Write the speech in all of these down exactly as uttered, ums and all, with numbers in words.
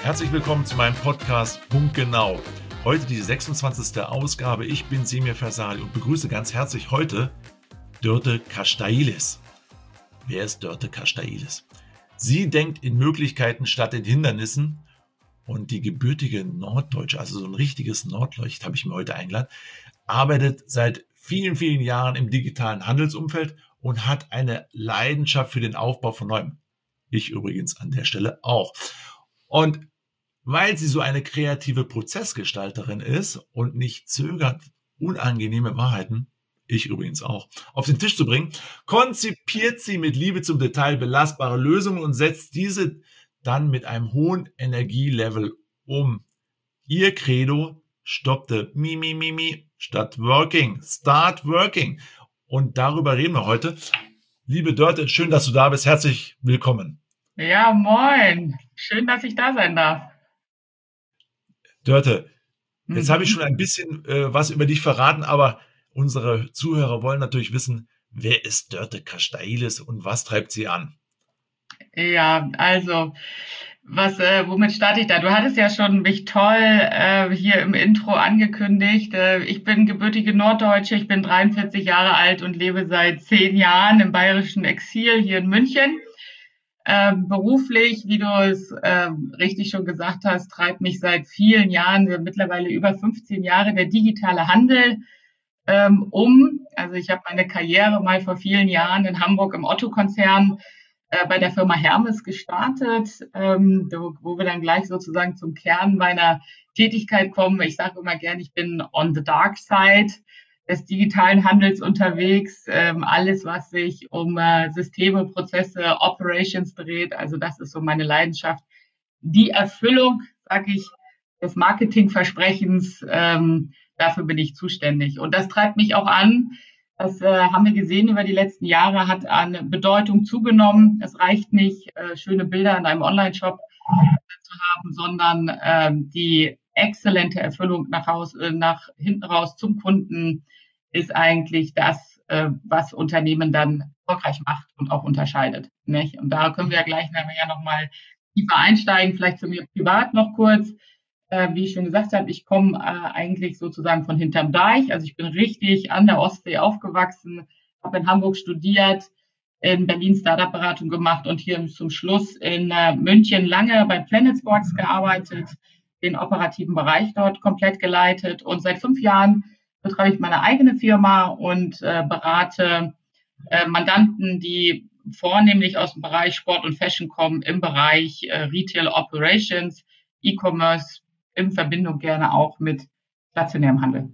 Herzlich willkommen zu meinem Podcast Punktgenau. Heute die sechsundzwanzigste Ausgabe. Ich bin Semir Fersali und begrüße ganz herzlich heute Dörte Kastailis. Wer ist Dörte Kastailis? Sie denkt in Möglichkeiten statt in Hindernissen und die gebürtige Norddeutsche, also so ein richtiges Nordleucht, habe ich mir heute eingeladen, arbeitet seit vielen, vielen Jahren im digitalen Handelsumfeld und hat eine Leidenschaft für den Aufbau von Neuem. Ich übrigens an der Stelle auch. Und weil sie so eine kreative Prozessgestalterin ist und nicht zögert, unangenehme Wahrheiten, ich übrigens auch, auf den Tisch zu bringen, konzipiert sie mit Liebe zum Detail belastbare Lösungen und setzt diese dann mit einem hohen Energielevel um. Ihr Credo: stoppte mi, mi, mi, mi, statt working, start working. Und darüber reden wir heute. Liebe Dörte, schön, dass du da bist. Herzlich willkommen. Ja, moin. Schön, dass ich da sein darf. Dörte, jetzt mhm. habe ich schon ein bisschen äh, was über dich verraten, aber unsere Zuhörer wollen natürlich wissen, wer ist Dörte Kastailis und was treibt sie an? Ja, also, was, äh, womit starte ich da? Du hattest ja schon mich toll äh, hier im Intro angekündigt. Äh, ich bin gebürtige Norddeutsche, ich bin dreiundvierzig Jahre alt und lebe seit zehn Jahren im bayerischen Exil hier in München. Ähm, beruflich, wie du es ähm, richtig schon gesagt hast, treibt mich seit vielen Jahren, mittlerweile über fünfzehn Jahre, der digitale Handel ähm, um. Also ich habe meine Karriere mal vor vielen Jahren in Hamburg im Otto-Konzern äh, bei der Firma Hermes gestartet, ähm, wo wir dann gleich sozusagen zum Kern meiner Tätigkeit kommen. Ich sage immer gern, ich bin on the dark side des digitalen Handels unterwegs, ähm, alles, was sich um äh, Systeme, Prozesse, Operations dreht. Also das ist so meine Leidenschaft. Die Erfüllung, sage ich, des Marketingversprechens, ähm, dafür bin ich zuständig. Und das treibt mich auch an. Das äh, haben wir gesehen über die letzten Jahre, hat an Bedeutung zugenommen. Es reicht nicht, äh, schöne Bilder in einem Online-Shop zu haben, sondern äh, die exzellente Erfüllung nach, Haus, äh, nach hinten raus zum Kunden ist eigentlich das, äh, was Unternehmen dann erfolgreich macht und auch unterscheidet. Nicht? Und da können wir gleich nachher nochmal tiefer einsteigen, vielleicht zu mir privat noch kurz. Äh, wie ich schon gesagt habe, ich komme äh, eigentlich sozusagen von hinterm Deich. Also ich bin richtig an der Ostsee aufgewachsen, habe in Hamburg studiert, in Berlin Startup-Beratung gemacht und hier zum Schluss in äh, München lange bei Planetsports gearbeitet, den operativen Bereich dort komplett geleitet und seit fünf Jahren betreibe ich meine eigene Firma und äh, berate äh, Mandanten, die vornehmlich aus dem Bereich Sport und Fashion kommen, im Bereich äh, Retail Operations, E-Commerce, in Verbindung gerne auch mit stationärem Handel.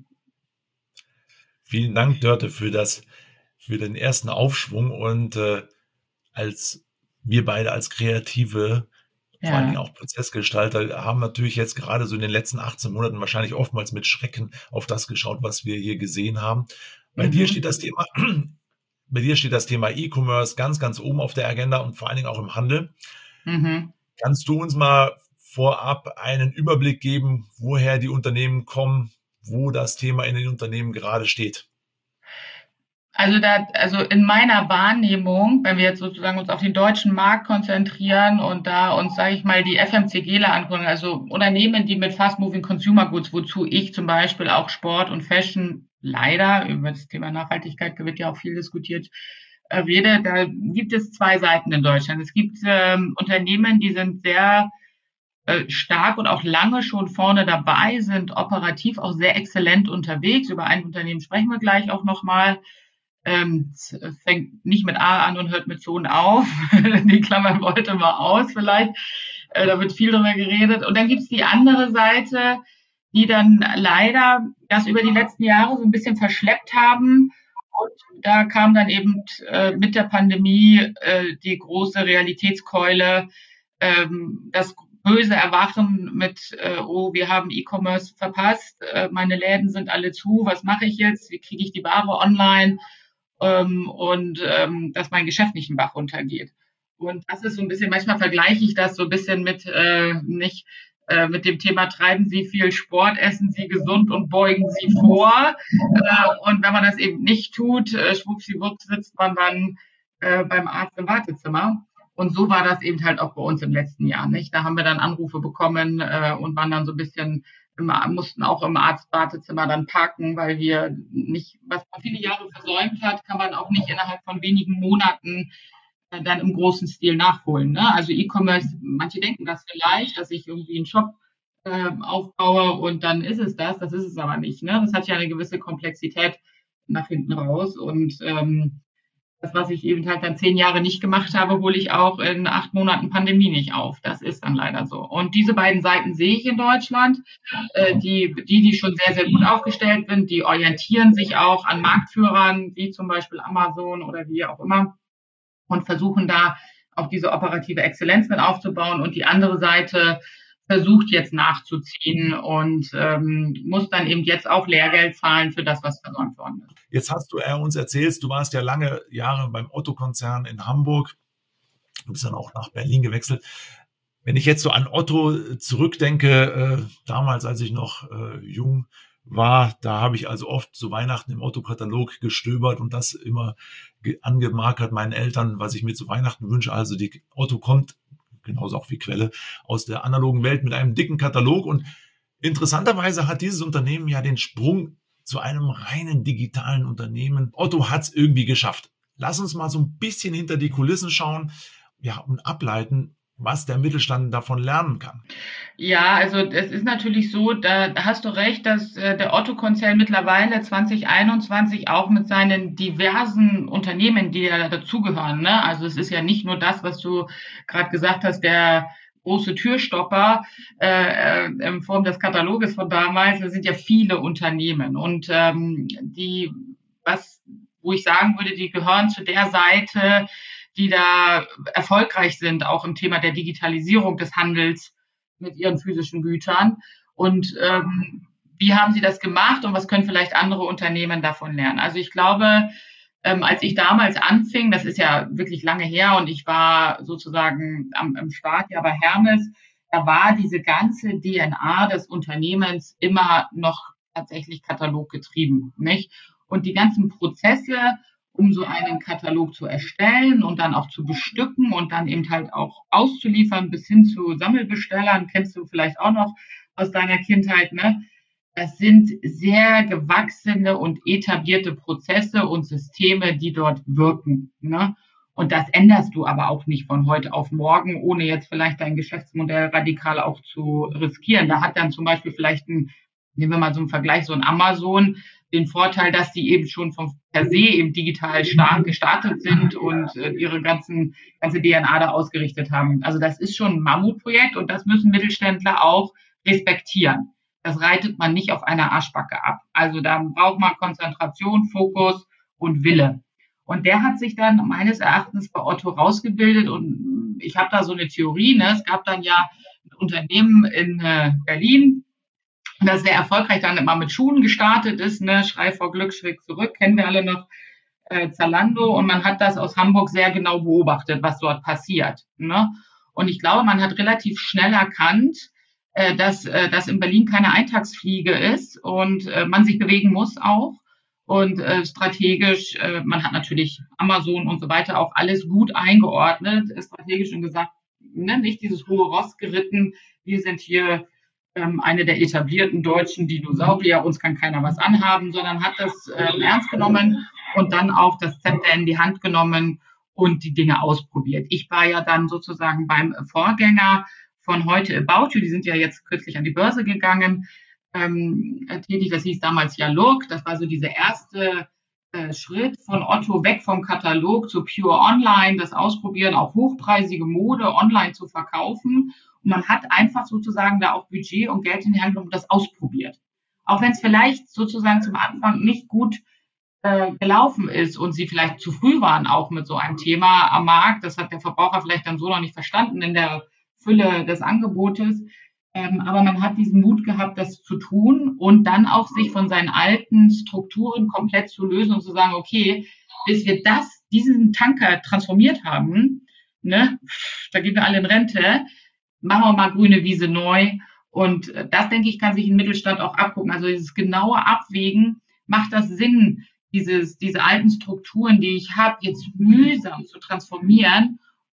Vielen Dank, Dörte, für das, für den ersten Aufschwung und äh, als wir beide als Kreative, ja. vor allen Dingen auch Prozessgestalter, haben natürlich jetzt gerade so in den letzten achtzehn Monaten wahrscheinlich oftmals mit Schrecken auf das geschaut, was wir hier gesehen haben. Bei mhm. dir steht das Thema, bei dir steht das Thema E-Commerce ganz, ganz oben auf der Agenda und vor allen Dingen auch im Handel. Mhm. Kannst du uns mal vorab einen Überblick geben, woher die Unternehmen kommen, wo das Thema in den Unternehmen gerade steht? Also da, also in meiner Wahrnehmung, wenn wir jetzt sozusagen uns auf den deutschen Markt konzentrieren und da uns, sage ich mal, die FMCGler angucken, also Unternehmen, die mit Fast-Moving Consumer Goods, wozu ich zum Beispiel auch Sport und Fashion leider, über das Thema Nachhaltigkeit wird ja auch viel diskutiert, äh, rede, da gibt es zwei Seiten in Deutschland. Es gibt ähm, Unternehmen, die sind sehr äh, stark und auch lange schon vorne dabei, sind operativ auch sehr exzellent unterwegs. Über ein Unternehmen sprechen wir gleich auch nochmal. Ähm, es fängt nicht mit A an und hört mit Sohn auf. Die Klammern wollte mal aus vielleicht. Äh, da wird viel drüber geredet. Und dann gibt's die andere Seite, die dann leider das über die letzten Jahre so ein bisschen verschleppt haben. Und da kam dann eben äh, mit der Pandemie äh, die große Realitätskeule, ähm, das böse Erwachen mit, äh, oh, wir haben E-Commerce verpasst, äh, meine Läden sind alle zu, was mache ich jetzt, wie kriege ich die Ware online? Ähm, und ähm, dass mein Geschäft nicht in den Bach runtergeht. Und das ist so ein bisschen, manchmal vergleiche ich das so ein bisschen mit äh, nicht äh, mit dem Thema, treiben Sie viel Sport, essen Sie gesund und beugen Sie vor. Äh, und wenn man das eben nicht tut, äh, schwuppsiwupps sitzt man dann äh, beim Arzt im Wartezimmer. Und so war das eben halt auch bei uns im letzten Jahr, nicht? Da haben wir dann Anrufe bekommen äh, und waren dann so ein bisschen, immer, mussten auch im Arztwartezimmer dann parken, weil wir nicht, was man viele Jahre versäumt hat, kann man auch nicht innerhalb von wenigen Monaten äh, dann im großen Stil nachholen. Ne? Also E-Commerce, manche denken das vielleicht, dass ich irgendwie einen Shop äh, aufbaue und dann ist es das. Das ist es aber nicht. Ne? Das hat ja eine gewisse Komplexität nach hinten raus und ähm, das, was ich eben halt dann zehn Jahre nicht gemacht habe, hole ich auch in acht Monaten Pandemie nicht auf. Das ist dann leider so. Und diese beiden Seiten sehe ich in Deutschland. Äh, die, die, die schon sehr, sehr gut aufgestellt sind, die orientieren sich auch an Marktführern, wie zum Beispiel Amazon oder wie auch immer, und versuchen da auch diese operative Exzellenz mit aufzubauen. Und die andere Seite versucht jetzt nachzuziehen und ähm, muss dann eben jetzt auch Lehrgeld zahlen für das, was versäumt worden ist. Jetzt hast du äh, uns erzählt, du warst ja lange Jahre beim Otto-Konzern in Hamburg, du bist dann auch nach Berlin gewechselt. Wenn ich jetzt so an Otto zurückdenke, äh, damals, als ich noch äh, jung war, da habe ich also oft zu Weihnachten im Otto-Katalog gestöbert und das immer angemarkert meinen Eltern, was ich mir zu Weihnachten wünsche. Also die Otto kommt, genauso auch wie Quelle, aus der analogen Welt mit einem dicken Katalog. Und interessanterweise hat dieses Unternehmen ja den Sprung zu einem reinen digitalen Unternehmen. Otto hat es irgendwie geschafft. Lass uns mal so ein bisschen hinter die Kulissen schauen, ja, und ableiten, was der Mittelstand davon lernen kann. Ja, also es ist natürlich so, da hast du recht, dass äh, der Otto-Konzern mittlerweile zwanzig einundzwanzig auch mit seinen diversen Unternehmen, die ja dazugehören, ne? Also es ist ja nicht nur das, was du gerade gesagt hast, der große Türstopper äh, in Form des Kataloges von damals. Es sind ja viele Unternehmen und ähm, die, was, wo ich sagen würde, die gehören zu der Seite, die da erfolgreich sind, auch im Thema der Digitalisierung des Handels mit ihren physischen Gütern. Und ähm, wie haben sie das gemacht und was können vielleicht andere Unternehmen davon lernen? Also ich glaube, ähm, als ich damals anfing, das ist ja wirklich lange her und ich war sozusagen am, am Start ja bei Hermes, da war diese ganze D N A des Unternehmens immer noch tatsächlich kataloggetrieben, nicht? Und die ganzen Prozesse, um so einen Katalog zu erstellen und dann auch zu bestücken und dann eben halt auch auszuliefern bis hin zu Sammelbestellern, kennst du vielleicht auch noch aus deiner Kindheit, ne? Das sind sehr gewachsene und etablierte Prozesse und Systeme, die dort wirken, ne? Und das änderst du aber auch nicht von heute auf morgen, ohne jetzt vielleicht dein Geschäftsmodell radikal auch zu riskieren. Da hat dann zum Beispiel vielleicht ein, nehmen wir mal so einen Vergleich, so ein Amazon, den Vorteil, dass die eben schon von per se eben digital stark gestartet sind und äh, ihre ganzen ganze D N A da ausgerichtet haben. Also das ist schon ein Mammutprojekt und das müssen Mittelständler auch respektieren. Das reitet man nicht auf einer Arschbacke ab. Also da braucht man Konzentration, Fokus und Wille. Und der hat sich dann meines Erachtens bei Otto rausgebildet und ich habe da so eine Theorie, ne? Es gab dann ja ein Unternehmen in äh, Berlin, das sehr erfolgreich dann immer mit Schuhen gestartet ist, ne, Schrei vor Glück, schräg zurück, kennen wir alle noch, äh, Zalando, und man hat das aus Hamburg sehr genau beobachtet, was dort passiert, ne? Und ich glaube, man hat relativ schnell erkannt, äh, dass äh, das in Berlin keine Eintagsfliege ist und äh, man sich bewegen muss auch und äh, strategisch, äh, man hat natürlich Amazon und so weiter auch alles gut eingeordnet, strategisch und gesagt, ne, nicht dieses hohe Ross geritten, wir sind hier eine der etablierten deutschen Dinosaurier, uns kann keiner was anhaben, sondern hat das äh, ernst genommen und dann auch das Zepter in die Hand genommen und die Dinge ausprobiert. Ich war ja dann sozusagen beim Vorgänger von heute About You, die sind ja jetzt kürzlich an die Börse gegangen, ähm, tätig, das hieß damals ja Look, das war so dieser erste äh, Schritt von Otto weg vom Katalog zu Pure Online, das Ausprobieren, auch hochpreisige Mode online zu verkaufen. Und man hat einfach sozusagen da auch Budget und Geld in die Hand genommen und das ausprobiert. Auch wenn es vielleicht sozusagen zum Anfang nicht gut äh, gelaufen ist und sie vielleicht zu früh waren auch mit so einem Thema am Markt. Das hat der Verbraucher vielleicht dann so noch nicht verstanden in der Fülle des Angebotes. Ähm, aber man hat diesen Mut gehabt, das zu tun und dann auch sich von seinen alten Strukturen komplett zu lösen und zu sagen, okay, bis wir das, diesen Tanker transformiert haben, ne, da gehen wir alle in Rente, machen wir mal grüne Wiese neu. Und das, denke ich, kann sich ein Mittelstand auch abgucken. Also dieses genaue Abwägen, macht das Sinn, dieses, diese alten Strukturen, die ich habe, jetzt mühsam zu transformieren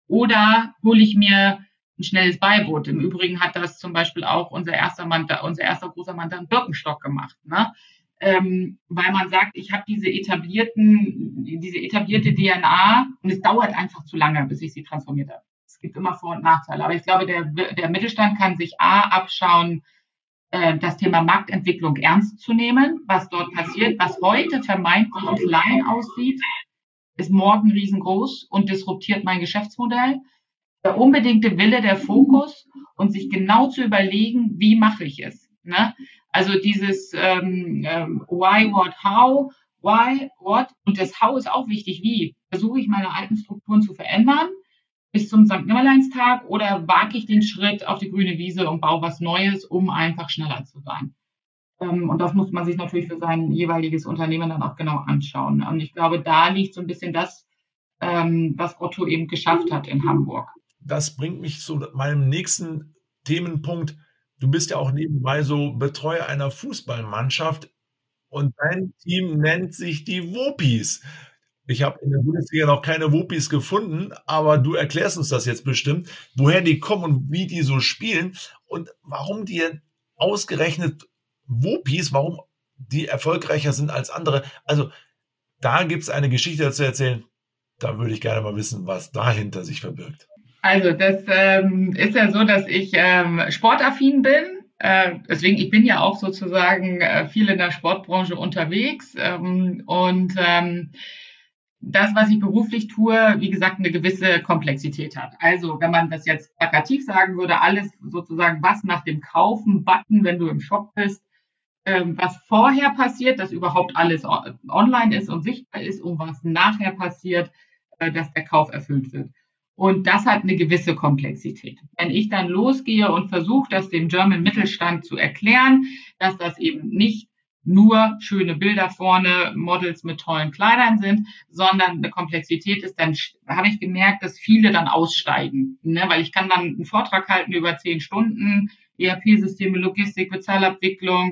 oder hole ich mir ein schnelles Beiboot. Im Übrigen hat das zum Beispiel auch unser erster Mandant, unser erster großer Mandant Birkenstock gemacht, ne? Ähm, weil man sagt, ich habe diese etablierten, diese etablierte D N A und es dauert einfach zu lange, bis ich sie transformiert habe. Es gibt immer Vor- und Nachteile. Aber ich glaube, der, der Mittelstand kann sich A, abschauen, äh, das Thema Marktentwicklung ernst zu nehmen, was dort passiert, was heute vermeintlich klein aussieht, ist morgen riesengroß und disruptiert mein Geschäftsmodell. Der unbedingte Wille, der Fokus und sich genau zu überlegen, wie mache ich es. Ne? Also dieses ähm, ähm, Why, What, How, Why, What und das How ist auch wichtig. Wie versuche ich meine alten Strukturen zu verändern bis zum Sankt Nimmerleinstag oder wage ich den Schritt auf die grüne Wiese und baue was Neues, um einfach schneller zu sein. Ähm, und das muss man sich natürlich für sein jeweiliges Unternehmen dann auch genau anschauen. Und ich glaube, da liegt so ein bisschen das, ähm, was Otto eben geschafft hat in Hamburg. Das bringt mich zu meinem nächsten Themenpunkt. Du bist ja auch nebenbei so Betreuer einer Fußballmannschaft und dein Team nennt sich die Wopis. Ich habe in der Bundesliga noch keine Wopis gefunden, aber du erklärst uns das jetzt bestimmt, woher die kommen und wie die so spielen und warum die ausgerechnet Wopis, warum die erfolgreicher sind als andere. Also da gibt es eine Geschichte dazu erzählen. Da würde ich gerne mal wissen, was dahinter sich verbirgt. Also das ähm, ist ja so, dass ich ähm, sportaffin bin. Äh, deswegen, ich bin ja auch sozusagen äh, viel in der Sportbranche unterwegs. Ähm, und ähm, das, was ich beruflich tue, wie gesagt, eine gewisse Komplexität hat. Also wenn man das jetzt plakativ sagen würde, alles sozusagen, was nach dem Kaufen-Button, wenn du im Shop bist, ähm, was vorher passiert, dass überhaupt alles online ist und sichtbar ist und was nachher passiert, äh, dass der Kauf erfüllt wird. Und das hat eine gewisse Komplexität. Wenn ich dann losgehe und versuche, das dem German Mittelstand zu erklären, dass das eben nicht nur schöne Bilder vorne, Models mit tollen Kleidern sind, sondern eine Komplexität ist, dann habe ich gemerkt, dass viele dann aussteigen. Ne? Weil ich kann dann einen Vortrag halten über zehn Stunden, E R P-Systeme, Logistik, Bezahlabwicklung,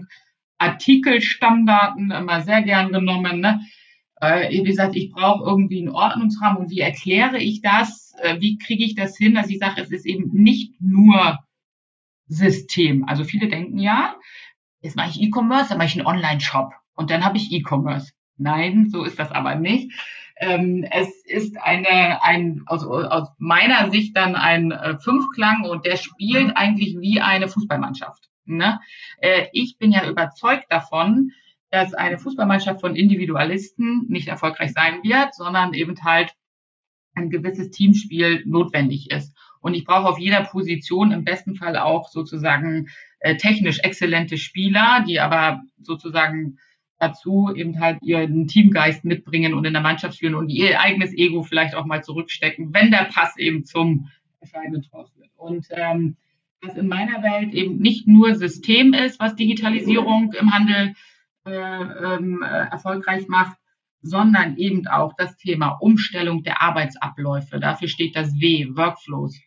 Artikelstammdaten, immer sehr gern genommen. Ne? Äh, wie gesagt, ich brauche irgendwie einen Ordnungsrahmen und wie erkläre ich das? Äh, wie kriege ich das hin, dass ich sage, es ist eben nicht nur System. Also viele denken ja, jetzt mache ich E-Commerce, dann mache ich einen Online-Shop und dann habe ich E-Commerce. Nein, so ist das aber nicht. Ähm, es ist eine, ein, also aus meiner Sicht dann ein äh, Fünfklang und der spielt eigentlich wie eine Fußballmannschaft. Ne? Äh, ich bin ja überzeugt davon, dass eine Fußballmannschaft von Individualisten nicht erfolgreich sein wird, sondern eben halt ein gewisses Teamspiel notwendig ist. Und ich brauche auf jeder Position im besten Fall auch sozusagen äh, technisch exzellente Spieler, die aber sozusagen dazu eben halt ihren Teamgeist mitbringen und in der Mannschaft spielen und ihr eigenes Ego vielleicht auch mal zurückstecken, wenn der Pass eben zum entscheidenden Tor wird. Und ähm, was in meiner Welt eben nicht nur System ist, was Digitalisierung im Handel äh, ähm, äh, erfolgreich macht, sondern eben auch das Thema Umstellung der Arbeitsabläufe. Dafür steht das W, Workflows.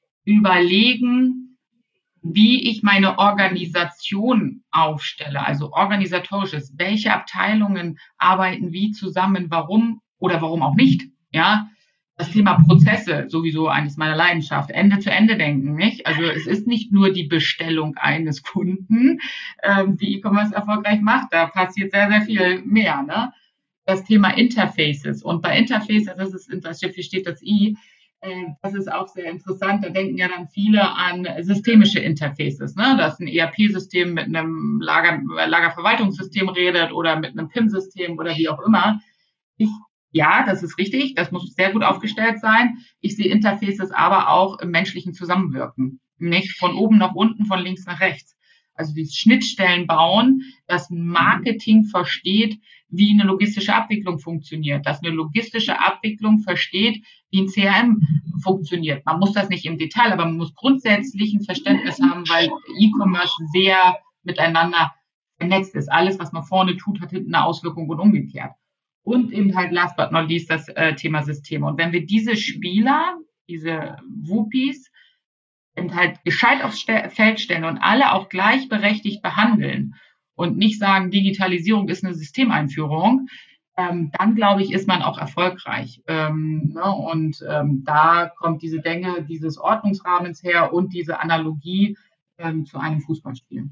Überlegen, wie ich meine Organisation aufstelle, also organisatorisches. Welche Abteilungen arbeiten wie zusammen, warum oder warum auch nicht, ja? Das Thema Prozesse, sowieso eines meiner Leidenschaft, Ende zu Ende denken, nicht? Also es ist nicht nur die Bestellung eines Kunden, ähm, die E-Commerce erfolgreich macht, da passiert sehr, sehr viel mehr, ne? Das Thema Interfaces. Und bei Interfaces, das ist, das steht das I, äh, das ist auch sehr interessant. Da denken ja dann viele an systemische Interfaces, ne? Dass ein E R P-System mit einem Lager, Lagerverwaltungssystem redet oder mit einem P I M-System oder wie auch immer. Ich, ja, das ist richtig. Das muss sehr gut aufgestellt sein. Ich sehe Interfaces aber auch im menschlichen Zusammenwirken. Nicht von oben nach unten, von links nach rechts. Also die Schnittstellen bauen, dass Marketing versteht, wie eine logistische Abwicklung funktioniert, dass eine logistische Abwicklung versteht, wie ein C R M funktioniert. Man muss das nicht im Detail, aber man muss grundsätzlich ein Verständnis haben, weil E-Commerce sehr miteinander vernetzt ist. Alles, was man vorne tut, hat hinten eine Auswirkung und umgekehrt. Und eben halt last but not least das äh, Thema Systeme. Und wenn wir diese Spieler, diese Wupis, und halt gescheit aufs Feld stellen und alle auch gleichberechtigt behandeln und nicht sagen, Digitalisierung ist eine Systemeinführung, ähm, dann glaube ich, ist man auch erfolgreich. Ähm, ne? Und ähm, da kommt diese Denke dieses Ordnungsrahmens her und diese Analogie ähm, zu einem Fußballspiel.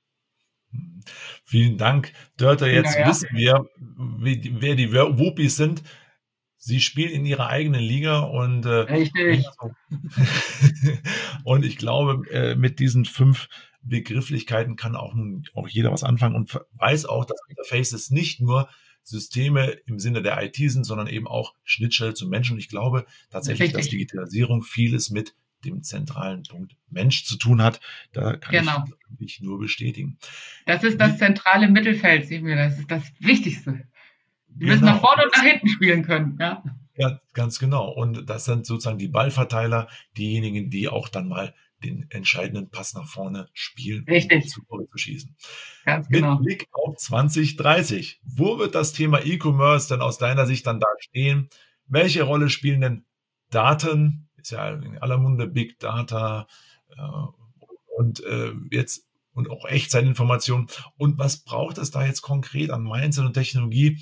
Vielen Dank, Dörte. Jetzt Naja, wissen wir, wie, wer die Wuppies sind. Sie spielen in ihrer eigenen Liga und äh, wenn richtig. das so und ich glaube, äh, mit diesen fünf Begrifflichkeiten kann auch nun auch jeder was anfangen und weiß auch, dass Interfaces nicht nur Systeme im Sinne der I T sind, sondern eben auch Schnittstelle zum Menschen. Und ich glaube tatsächlich, dass Richtig. Digitalisierung vieles mit dem zentralen Punkt Mensch zu tun hat. Da kann ich Genau. mich nur bestätigen. Das ist das Wie, zentrale Mittelfeld, sehen wir. Das ist das Wichtigste. Die müssen nach genau. vorne und nach hinten spielen können. Ja. Ja, ganz genau. Und das sind sozusagen die Ballverteiler, diejenigen, die auch dann mal den entscheidenden Pass nach vorne spielen, um Richtig. zu Tore zu schießen. Ganz Mit genau. Blick auf zwanzig dreißig. Wo wird das Thema E-Commerce denn aus deiner Sicht dann da stehen? Welche Rolle spielen denn Daten? Ist ja in aller Munde Big Data äh, und äh, jetzt und auch Echtzeitinformationen. Und was braucht es da jetzt konkret an Mindset und Technologie?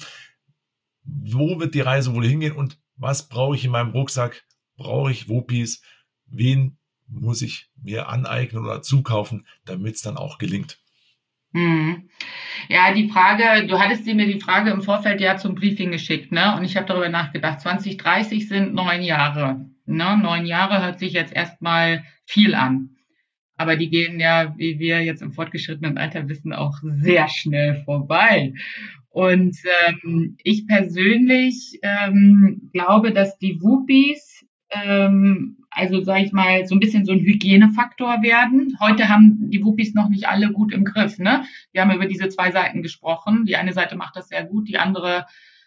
Wo wird die Reise wohl hingehen und was brauche ich in meinem Rucksack? Brauche ich Wuppies? Wen muss ich mir aneignen oder zukaufen, damit es dann auch gelingt? Hm. Ja, die Frage, du hattest mir die Frage im Vorfeld ja zum Briefing geschickt, ne? Und ich habe darüber nachgedacht. zwanzig dreißig sind neun Jahre. Ne? Neun Jahre hört sich jetzt erstmal viel an. Aber die gehen ja, wie wir jetzt im fortgeschrittenen Alter wissen, auch sehr schnell vorbei. Und ähm, ich persönlich ähm, glaube, dass die Wuppies, ähm, also sage ich mal, so ein bisschen so ein Hygienefaktor werden. Heute haben die Wuppies noch nicht alle gut im Griff. Ne? Wir haben über diese zwei Seiten gesprochen. Die eine Seite macht das sehr gut, die andere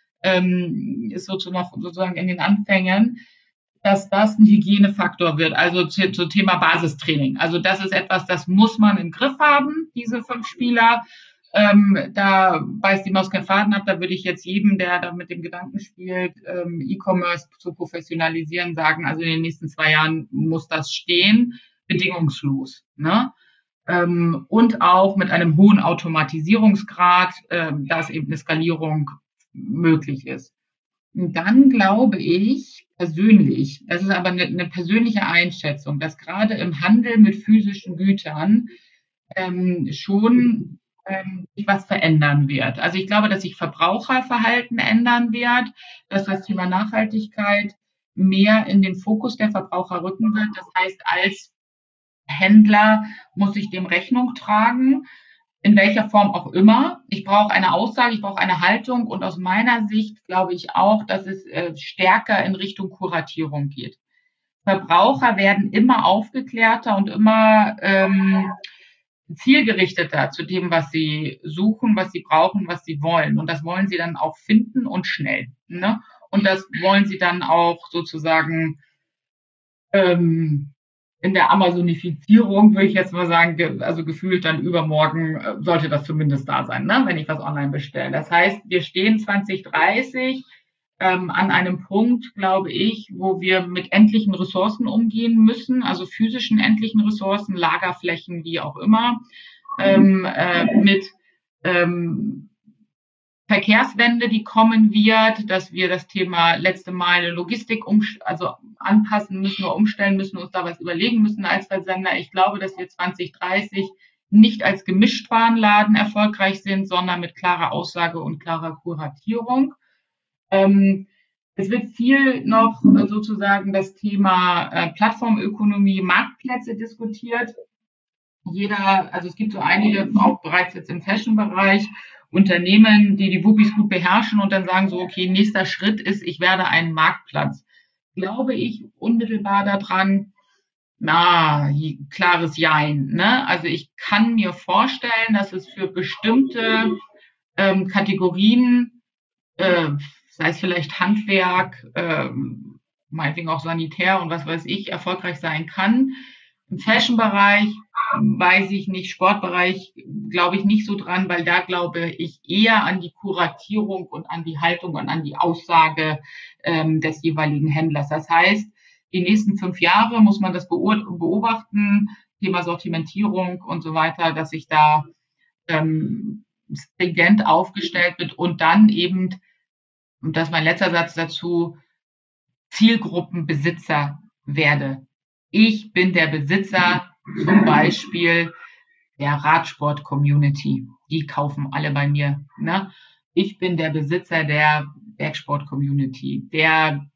ähm, ist sozusagen, sozusagen in den Anfängen, dass das ein Hygienefaktor wird, also zu, zu Thema Basistraining. Also das ist etwas, das muss man im Griff haben, diese fünf Spieler. Ähm, da beißt die Maus keinen Faden ab. Da würde ich jetzt jedem, der da mit dem Gedanken spielt, ähm, E-Commerce zu professionalisieren, sagen, also in den nächsten zwei Jahren muss das stehen, bedingungslos. Ne? Ähm, und auch mit einem hohen Automatisierungsgrad, ähm, dass eben eine Skalierung möglich ist. Und dann glaube ich persönlich, das ist aber eine, eine persönliche Einschätzung, dass gerade im Handel mit physischen Gütern ähm, schon ähm, sich was verändern wird. Also ich glaube, dass sich Verbraucherverhalten ändern wird, dass das Thema Nachhaltigkeit mehr in den Fokus der Verbraucher rücken wird. Das heißt, als Händler muss ich dem Rechnung tragen, in welcher Form auch immer. Ich brauche eine Aussage, ich brauche eine Haltung und aus meiner Sicht glaube ich auch, dass es äh, stärker in Richtung Kuratierung geht. Verbraucher werden immer aufgeklärter und immer ähm, zielgerichteter zu dem, was sie suchen, was sie brauchen, was sie wollen. Und das wollen sie dann auch finden und schnell. Ne? Und das wollen sie dann auch sozusagen ähm, in der Amazonifizierung, würde ich jetzt mal sagen, ge- also gefühlt dann übermorgen äh, sollte das zumindest da sein, ne? Wenn ich was online bestelle. Das heißt, wir stehen zwanzig dreißig ähm, an einem Punkt, glaube ich, wo wir mit endlichen Ressourcen umgehen müssen, also physischen endlichen Ressourcen, Lagerflächen, wie auch immer, ähm, äh, mit ähm, Verkehrswende, die kommen wird, dass wir das Thema letzte Meile Logistik um, also anpassen müssen oder umstellen müssen, uns da was überlegen müssen als Versender. Ich glaube, dass wir zwanzig dreißig nicht als Gemischtwarenladen erfolgreich sind, sondern mit klarer Aussage und klarer Kuratierung. Ähm, es wird viel noch sozusagen das Thema äh, Plattformökonomie, Marktplätze diskutiert. Jeder, also es gibt so einige, auch bereits jetzt im Fashion-Bereich, Unternehmen, die die Wuppies gut beherrschen und dann sagen so, okay, nächster Schritt ist, ich werde ein Marktplatz. Glaube ich unmittelbar daran, na, klares Jein. Ne? Also ich kann mir vorstellen, dass es für bestimmte ähm, Kategorien, äh, sei es vielleicht Handwerk, äh, meinetwegen auch Sanitär und was weiß ich, erfolgreich sein kann. Im Fashion-Bereich weiß ich nicht, Sportbereich glaube ich nicht so dran, weil da glaube ich eher an die Kuratierung und an die Haltung und an die Aussage ähm, des jeweiligen Händlers. Das heißt, die nächsten fünf Jahre muss man das beobachten, Thema Sortimentierung und so weiter, dass sich da ähm, stringent aufgestellt wird und dann eben Und das ist mein letzter Satz dazu, Zielgruppenbesitzer werde. Ich bin der Besitzer zum Beispiel der Radsport-Community. Die kaufen alle bei mir. Ne? Ich bin der Besitzer der Bergsport-Community, der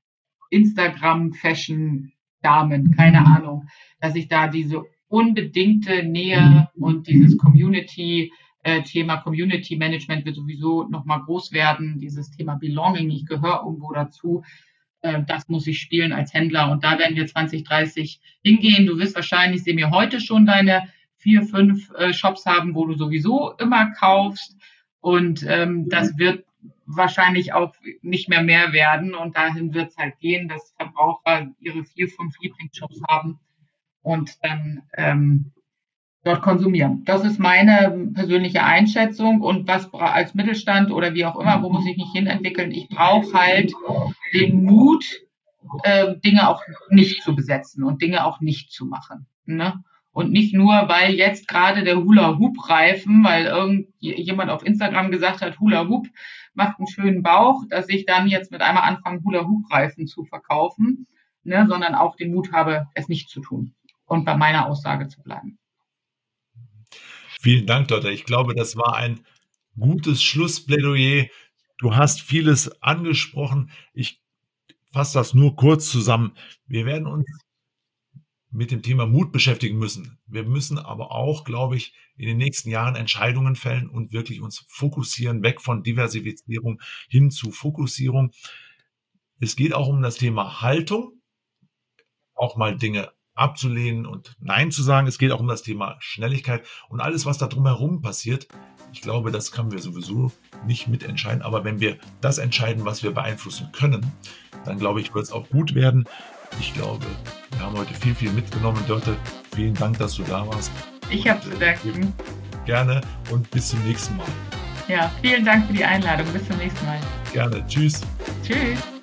Instagram-Fashion-Damen, keine Ahnung, dass ich da diese unbedingte Nähe und dieses Community äh, Thema Community Management wird sowieso nochmal groß werden, dieses Thema Belonging, ich gehöre irgendwo dazu, äh, das muss ich spielen als Händler und da werden wir zwanzig dreißig hingehen. Du wirst wahrscheinlich, sehen wir heute schon deine vier, fünf äh, Shops haben, wo du sowieso immer kaufst und ähm, das wird wahrscheinlich auch nicht mehr mehr werden und dahin wird es halt gehen, dass Verbraucher ihre vier, fünf Lieblingsshops haben und dann ähm, dort konsumieren. Das ist meine persönliche Einschätzung und was als Mittelstand oder wie auch immer, wo muss ich mich hinentwickeln? Ich brauche halt den Mut, äh, Dinge auch nicht zu besetzen und Dinge auch nicht zu machen. Ne? Und nicht nur, weil jetzt gerade der Hula-Hoop-Reifen, weil irgendjemand auf Instagram gesagt hat, Hula-Hoop macht einen schönen Bauch, dass ich dann jetzt mit einmal anfange, Hula-Hoop-Reifen zu verkaufen, ne? Sondern auch den Mut habe, es nicht zu tun und bei meiner Aussage zu bleiben. Vielen Dank, Dörte. Ich glaube, das war ein gutes Schlussplädoyer. Du hast vieles angesprochen. Ich fasse das nur kurz zusammen. Wir werden uns mit dem Thema Mut beschäftigen müssen. Wir müssen aber auch, glaube ich, in den nächsten Jahren Entscheidungen fällen und wirklich uns fokussieren, weg von Diversifizierung hin zu Fokussierung. Es geht auch um das Thema Haltung, auch mal Dinge abzulehnen und Nein zu sagen. Es geht auch um das Thema Schnelligkeit und alles, was da drumherum passiert. Ich glaube, das können wir sowieso nicht mitentscheiden. Aber wenn wir das entscheiden, was wir beeinflussen können, dann glaube ich, wird es auch gut werden. Ich glaube, wir haben heute viel, viel mitgenommen. Dörte, vielen Dank, dass du da warst. Ich habe zu danken. Gerne und bis zum nächsten Mal. Ja, vielen Dank für die Einladung. Bis zum nächsten Mal. Gerne. Tschüss. Tschüss.